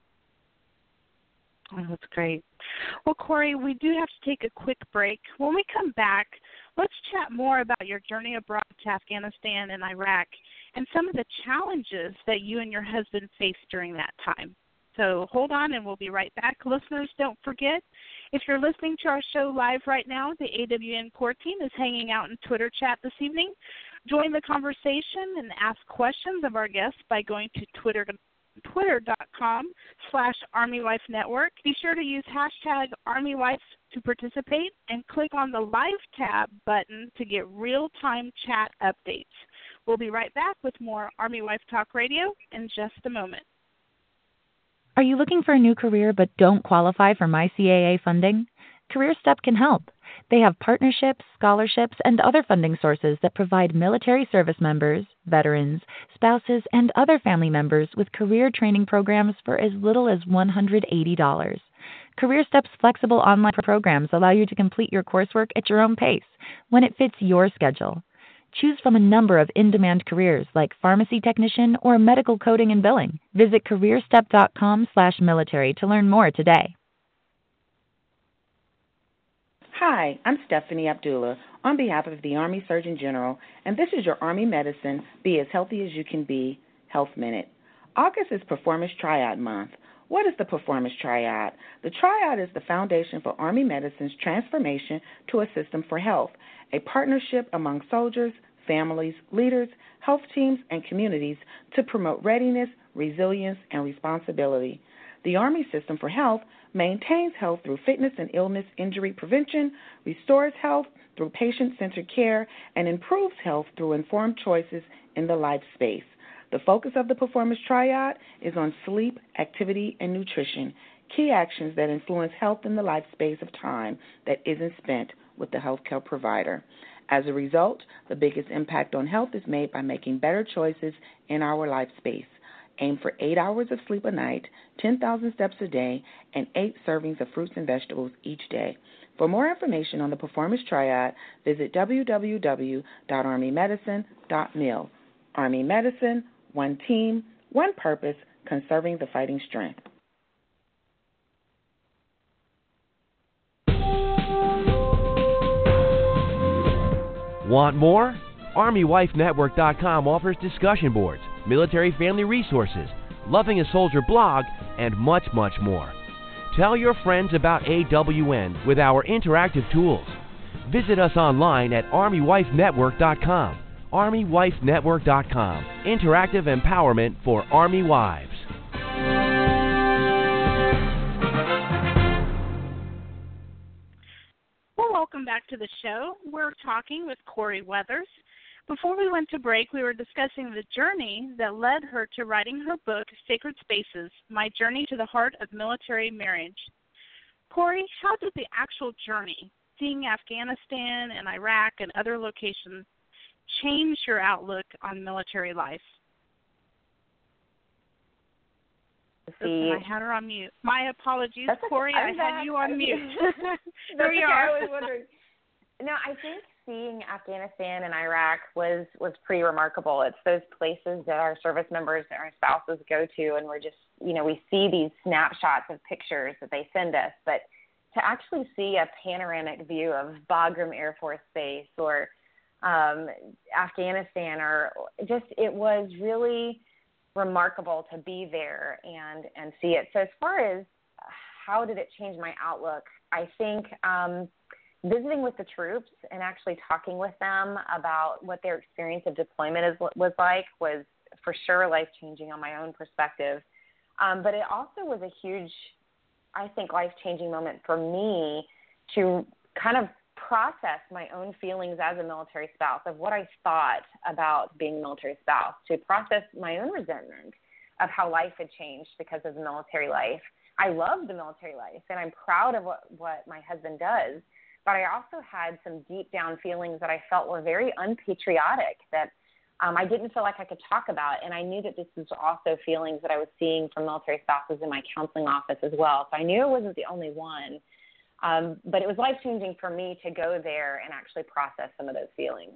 Oh, that's great. Well, Corey, we do have to take a quick break. When we come back, let's chat more about your journey abroad to Afghanistan and Iraq and some of the challenges that you and your husband faced during that time. So hold on, and we'll be right back. Listeners, don't forget, if you're listening to our show live right now, the A W N Core team is hanging out in Twitter chat this evening. Join the conversation and ask questions of our guests by going to Twitter twitter.com slash Army Wife Network. Be sure to use hashtag Army Wife to participate and click on the Live tab button to get real-time chat updates. We'll be right back with more Army Wife Talk Radio in just a moment. Are you looking for a new career but don't qualify for My C A A funding? CareerStep can help. They have partnerships, scholarships, and other funding sources that provide military service members, veterans, spouses, and other family members with career training programs for as little as one hundred eighty dollars. CareerStep's flexible online programs allow you to complete your coursework at your own pace when it fits your schedule. Choose from a number of in-demand careers like pharmacy technician or medical coding and billing. Visit careerstep.com slash military to learn more today. Hi, I'm Stephanie Abdullah on behalf of the Army Surgeon General, and this is your Army Medicine Be As Healthy As You Can Be Health Minute. August is Performance Triad Month. What is the Performance Triad? The Triad is the foundation for Army Medicine's transformation to a system for health, a partnership among soldiers, families, leaders, health teams, and communities to promote readiness, resilience, and responsibility. The Army System for Health maintains health through fitness and illness injury prevention, restores health through patient-centered care, and improves health through informed choices in the life space. The focus of the Performance Triad is on sleep, activity, and nutrition, key actions that influence health in the life space of time that isn't spent with the healthcare provider. As a result, the biggest impact on health is made by making better choices in our life space. Aim for eight hours of sleep a night, ten thousand steps a day, and eight servings of fruits and vegetables each day. For more information on the Performance Triad, visit w w w dot army medicine dot mil. Army Medicine, one team, one purpose, conserving the fighting strength. Want more? Army Wife Network dot com offers discussion boards, military family resources, Loving a Soldier blog, and much, much more. Tell your friends about A W N with our interactive tools. Visit us online at Army Wife Network dot com. Army Wife Network dot com. Interactive empowerment for Army wives. Well, welcome back to the show. We're talking with Corey Weathers. Before we went to break, we were discussing the journey that led her to writing her book, Sacred Spaces, My Journey to the Heart of Military Marriage. Corey, how did the actual journey, seeing Afghanistan and Iraq and other locations, change your outlook on military life? See, I had her on mute. My apologies, That's Corey. okay. I had back. you on mute. There we okay. are. I was wondering. No, I think seeing Afghanistan and Iraq was, was pretty remarkable. It's those places that our service members and our spouses go to, and we're just, you know, we see these snapshots of pictures that they send us, but to actually see a panoramic view of Bagram Air Force Base or um, Afghanistan, or just it was really remarkable to be there and, and see it. So as far as how did it change my outlook, I think um, visiting with the troops and actually talking with them about what their experience of deployment is, was like was for sure life-changing on my own perspective. Um, but it also was a huge, I think, life-changing moment for me to kind of process my own feelings as a military spouse of what I thought about being a military spouse, to process my own resentment of how life had changed because of the military life. I love the military life, and I'm proud of what, what my husband does, but I also had some deep down feelings that I felt were very unpatriotic, that um, I didn't feel like I could talk about, and I knew that this was also feelings that I was seeing from military spouses in my counseling office as well. So I knew it wasn't the only one, um, but it was life-changing for me to go there and actually process some of those feelings.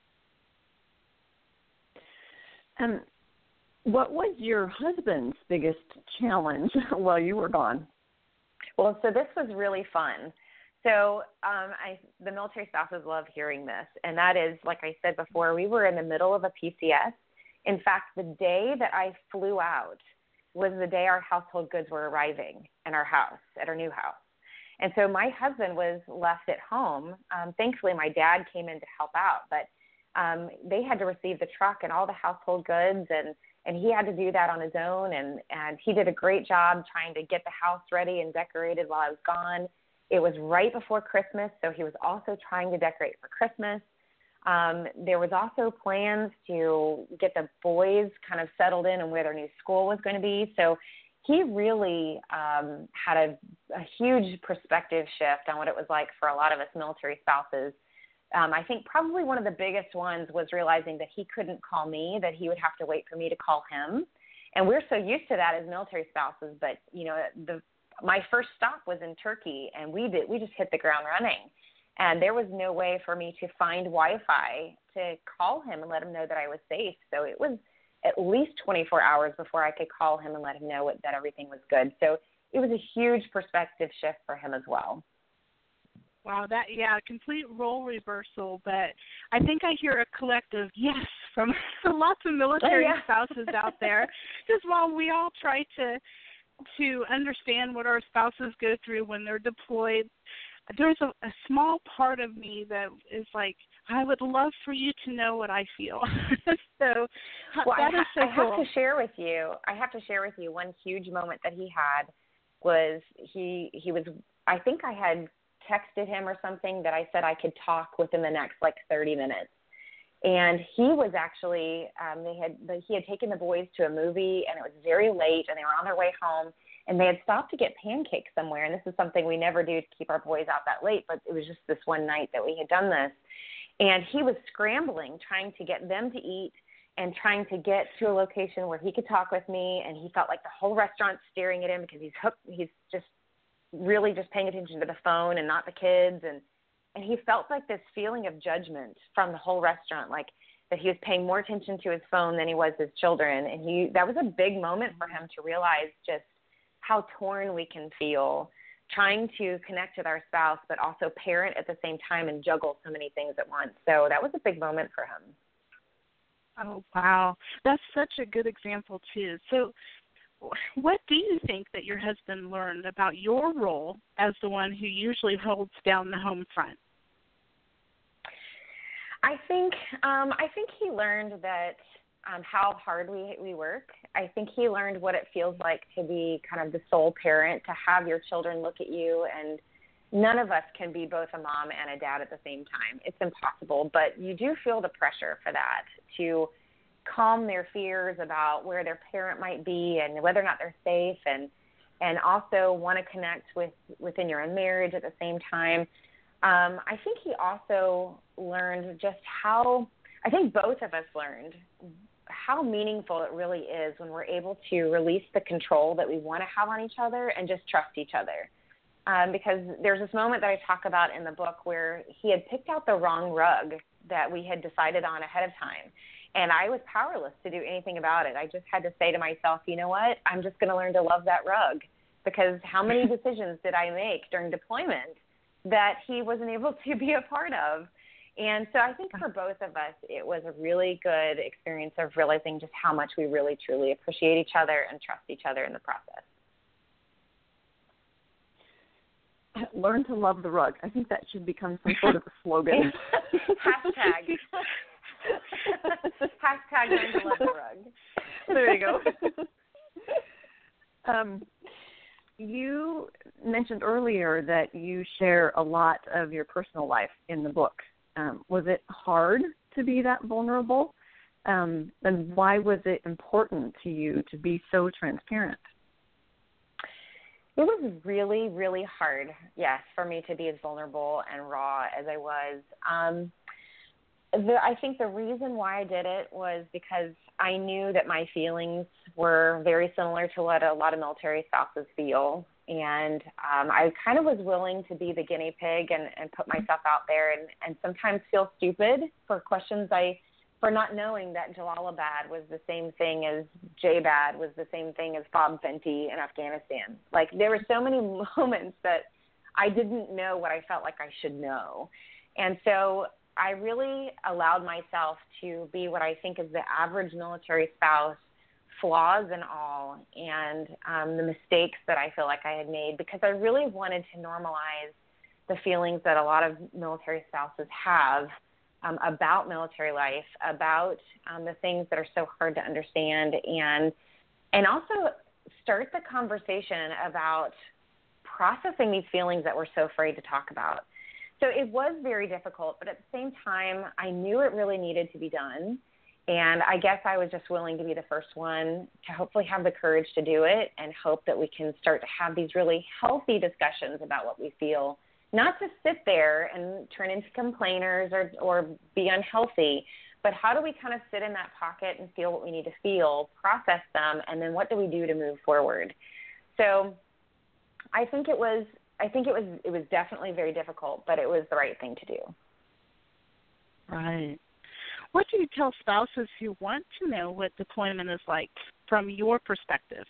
Um, what was your husband's biggest challenge while you were gone? Well, so this was really fun. So um, I, the military spouses love hearing this, and that is, like I said before, we were in the middle of a P C S. In fact, the day that I flew out was the day our household goods were arriving in our house, at our new house. And so my husband was left at home. Um, thankfully, my dad came in to help out, but um, they had to receive the truck and all the household goods, and, and he had to do that on his own, and, and he did a great job trying to get the house ready and decorated while I was gone. It was right before Christmas, so he was also trying to decorate for Christmas. Um, there was also plans to get the boys kind of settled in and where their new school was going to be. So he really um, had a, a huge perspective shift on what it was like for a lot of us military spouses. Um, I think probably one of the biggest ones was realizing that he couldn't call me, that he would have to wait for me to call him. And we're so used to that as military spouses, but, you know, the my first stop was in Turkey, and we did we just hit the ground running. And there was no way for me to find Wi-Fi to call him and let him know that I was safe. So it was at least twenty-four hours before I could call him and let him know what, that everything was good. So it was a huge perspective shift for him as well. Wow, that, yeah, complete role reversal. But I think I hear a collective yes from lots of military oh, yeah. spouses out there. Just while we all try to to understand what our spouses go through when they're deployed, there's a, a small part of me that is like, I would love for you to know what I feel. so well, that I, ha- is so I cool. have to share with you, I have to share with you one huge moment that he had was he, he was, I think I had texted him or something that I said I could talk within the next like thirty minutes. And he was actually, um, they had, he had taken the boys to a movie, and it was very late, and they were on their way home, and they had stopped to get pancakes somewhere. And this is something we never do to keep our boys out that late, but it was just this one night that we had done this. And he was scrambling, trying to get them to eat and trying to get to a location where he could talk with me. And he felt like the whole restaurant's staring at him because he's hooked. He's just really just paying attention to the phone and not the kids. And And he felt like this feeling of judgment from the whole restaurant, like that he was paying more attention to his phone than he was his children. And he that was a big moment for him to realize just how torn we can feel trying to connect with our spouse, but also parent at the same time and juggle so many things at once. So that was a big moment for him. Oh, wow. That's such a good example, too. So what do you think that your husband learned about your role as the one who usually holds down the home front? I think um, I think he learned that um, how hard we we work. I think he learned what it feels like to be kind of the sole parent, to have your children look at you, and none of us can be both a mom and a dad at the same time. It's impossible, but you do feel the pressure for that, to calm their fears about where their parent might be and whether or not they're safe, and and also want to connect with within your own marriage at the same time. Um, I think he also learned just how, I think both of us learned how meaningful it really is when we're able to release the control that we want to have on each other and just trust each other. Um, because there's this moment that I talk about in the book where he had picked out the wrong rug that we had decided on ahead of time. And I was powerless to do anything about it. I just had to say to myself, you know what, I'm just going to learn to love that rug, because how many decisions did I make during deployment that he wasn't able to be a part of? And so I think for both of us, it was a really good experience of realizing just how much we really, truly appreciate each other and trust each other in the process. Learn to love the rug. I think that should become some sort of a slogan. Hashtag. Hashtag learn to love the rug. There you go. um, you mentioned earlier that you share a lot of your personal life in the book. Um, was it hard to be that vulnerable? Um, and why was it important to you to be so transparent? It was really, really hard, yes, for me to be as vulnerable and raw as I was. Um, the, I think the reason why I did it was because I knew that my feelings were very similar to what a lot of military spouses feel. And um, I kind of was willing to be the guinea pig and, and put myself out there and, and sometimes feel stupid for questions I, for not knowing that Jalalabad was the same thing as J-Bad was the same thing as Bob Fenty in Afghanistan. Like there were so many moments that I didn't know what I felt like I should know. And so I really allowed myself to be what I think is the average military spouse, flaws and all, and um, the mistakes that I feel like I had made, because I really wanted to normalize the feelings that a lot of military spouses have um, about military life, about um, the things that are so hard to understand, and and also start the conversation about processing these feelings that we're so afraid to talk about. So it was very difficult, but at the same time, I knew it really needed to be done. And I guess I was just willing to be the first one to hopefully have the courage to do it and hope that we can start to have these really healthy discussions about what we feel, not to sit there and turn into complainers or, or be unhealthy, but how do we kind of sit in that pocket and feel what we need to feel, process them, and then what do we do to move forward? So I think it was I think it was it was definitely very difficult, but it was the right thing to do. Right. What do you tell spouses who want to know what deployment is like from your perspective?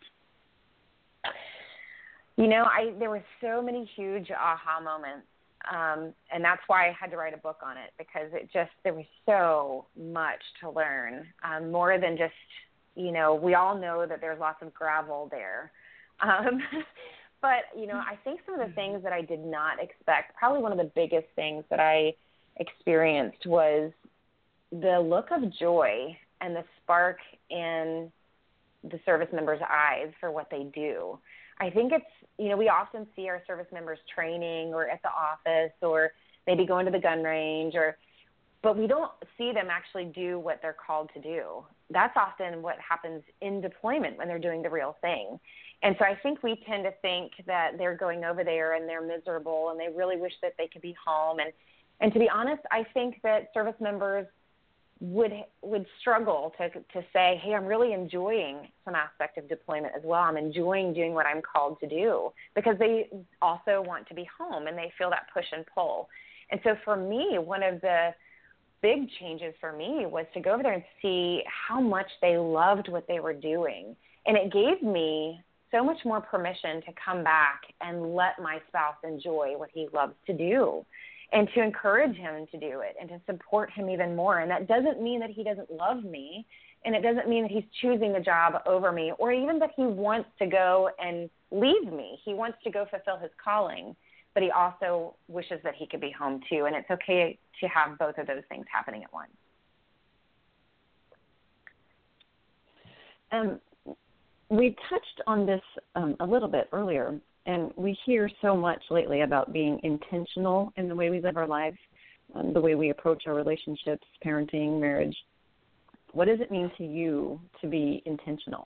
You know, I there were so many huge aha moments, um, and that's why I had to write a book on it, because it just there was so much to learn, um, more than just, you know, we all know that there's lots of gravel there. Um, but, you know, I think some of the things that I did not expect, probably one of the biggest things that I experienced was the look of joy and the spark in the service members' eyes for what they do. I think it's, you know, we often see our service members training or at the office or maybe going to the gun range, or, but we don't see them actually do what they're called to do. That's often what happens in deployment when they're doing the real thing. And so I think we tend to think that they're going over there and they're miserable and they really wish that they could be home. And, and to be honest, I think that service members would would struggle to to say, hey, I'm really enjoying some aspect of deployment as well. I'm enjoying doing what I'm called to do, because they also want to be home and they feel that push and pull. And so for me, one of the big changes for me was to go over there and see how much they loved what they were doing. And it gave me so much more permission to come back and let my spouse enjoy what he loves to do, and to encourage him to do it and to support him even more. And that doesn't mean that he doesn't love me, and it doesn't mean that he's choosing the job over me, or even that he wants to go and leave me. He wants to go fulfill his calling, but he also wishes that he could be home too. And it's okay to have both of those things happening at once. Um, we touched on this um, a little bit earlier, and we hear so much lately about being intentional in the way we live our lives, um, the way we approach our relationships, parenting, marriage. What does it mean to you to be intentional?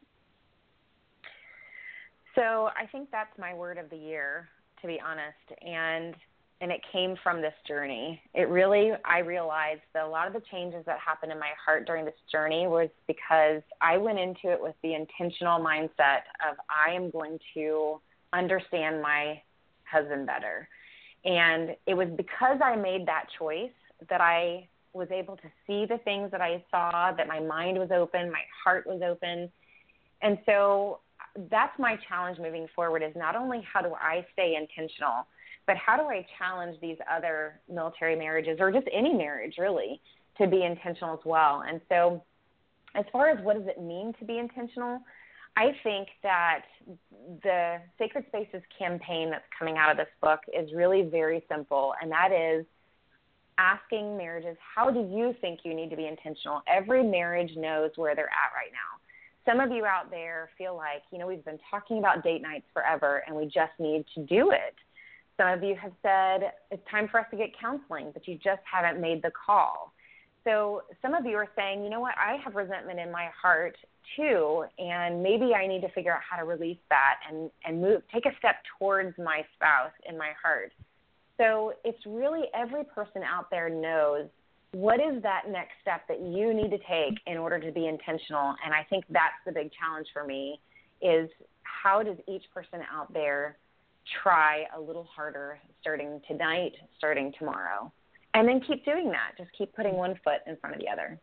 So I think that's my word of the year, to be honest, and and it came from this journey. It really, I realized that a lot of the changes that happened in my heart during this journey was because I went into it with the intentional mindset of I am going to understand my husband better. And it was because I made that choice that I was able to see the things that I saw, that my mind was open, my heart was open. And so that's my challenge moving forward, is not only how do I stay intentional, but how do I challenge these other military marriages, or just any marriage really, to be intentional as well? And so as far as what does it mean to be intentional, I think that the Sacred Spaces campaign that's coming out of this book is really very simple, and that is asking marriages, how do you think you need to be intentional? Every marriage knows where they're at right now. Some of you out there feel like, you know, we've been talking about date nights forever and we just need to do it. Some of you have said it's time for us to get counseling, but you just haven't made the call. So some of you are saying, you know what, I have resentment in my heart too, and maybe I need to figure out how to release that and, and move, take a step towards my spouse in my heart. So it's really every person out there knows what is that next step that you need to take in order to be intentional. And I think that's the big challenge for me is how does each person out there try a little harder starting tonight, starting tomorrow, and then keep doing that. Just keep putting one foot in front of the other.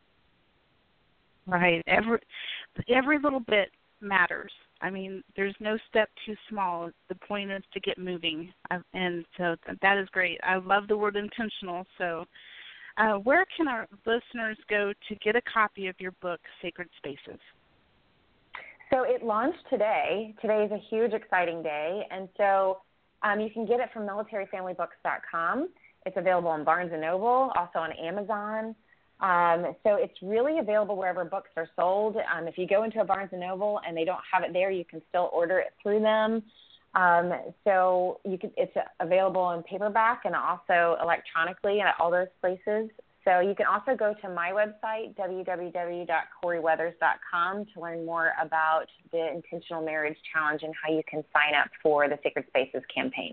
Right. Every, every little bit matters. I mean, there's no step too small. The point is to get moving, and so that is great. I love the word intentional. So uh, where can our listeners go to get a copy of your book, Sacred Spaces? So it launched today. Today is a huge, exciting day, and so um, you can get it from military family books dot com. It's available on Barnes and Noble, also on Amazon. Um, so it's really available wherever books are sold. Um, if you go into a Barnes and Noble and they don't have it there, you can still order it through them. Um, so you can, it's available in paperback and also electronically at all those places. So you can also go to my website, w w w dot corey weathers dot com, to learn more about the Intentional Marriage Challenge and how you can sign up for the Sacred Spaces campaign.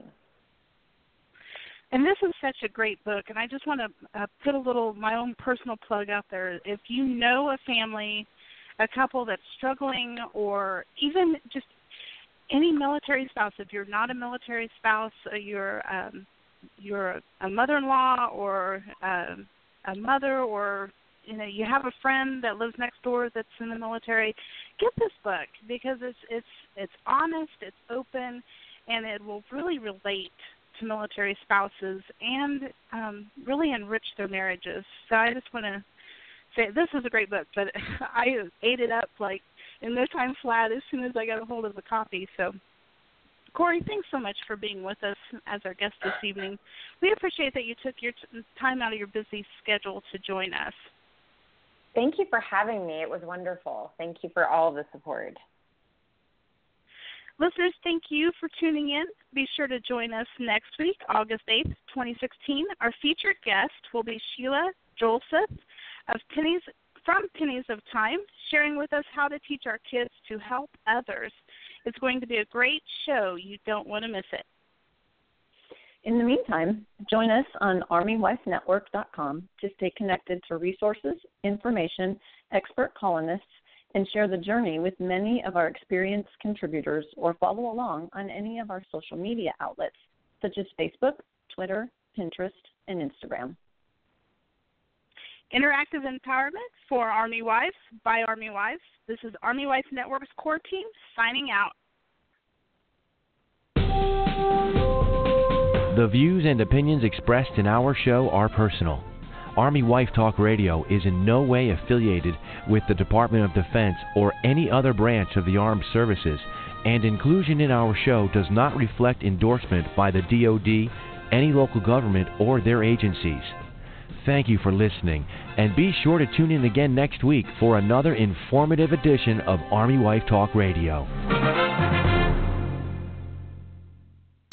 And this is such a great book, and I just want to uh, put a little, my own personal plug out there. If you know a family, a couple that's struggling, or even just any military spouse, if you're not a military spouse, uh, you're, um, you're a mother-in-law or uh, a mother, or you know, you have a friend that lives next door that's in the military, get this book because it's it's it's honest, it's open, and it will really relate to military spouses and um, really enrich their marriages. So I just want to say this is a great book, but I ate it up like in no time flat as soon as I got a hold of the copy. So, Corey, thanks so much for being with us as our guest this evening. We appreciate that you took your t- time out of your busy schedule to join us. Thank you for having me. It was wonderful. Thank you for all of the support. Listeners, thank you for tuning in. Be sure to join us next week, August eighth, twenty sixteen. Our featured guest will be Sheila Jolseth of Pennies, from Pennies of Time, sharing with us how to teach our kids to help others. It's going to be a great show. You don't want to miss it. In the meantime, join us on army wife network dot com to stay connected to resources, information, expert columnists, and share the journey with many of our experienced contributors, or follow along on any of our social media outlets, such as Facebook, Twitter, Pinterest, and Instagram. Interactive empowerment for Army Wives by Army Wives. This is Army Wife Network's core team signing out. The views and opinions expressed in our show are personal. Army Wife Talk Radio is in no way affiliated with the Department of Defense or any other branch of the armed services, and inclusion in our show does not reflect endorsement by the D O D, any local government, or their agencies. Thank you for listening, and be sure to tune in again next week for another informative edition of Army Wife Talk Radio.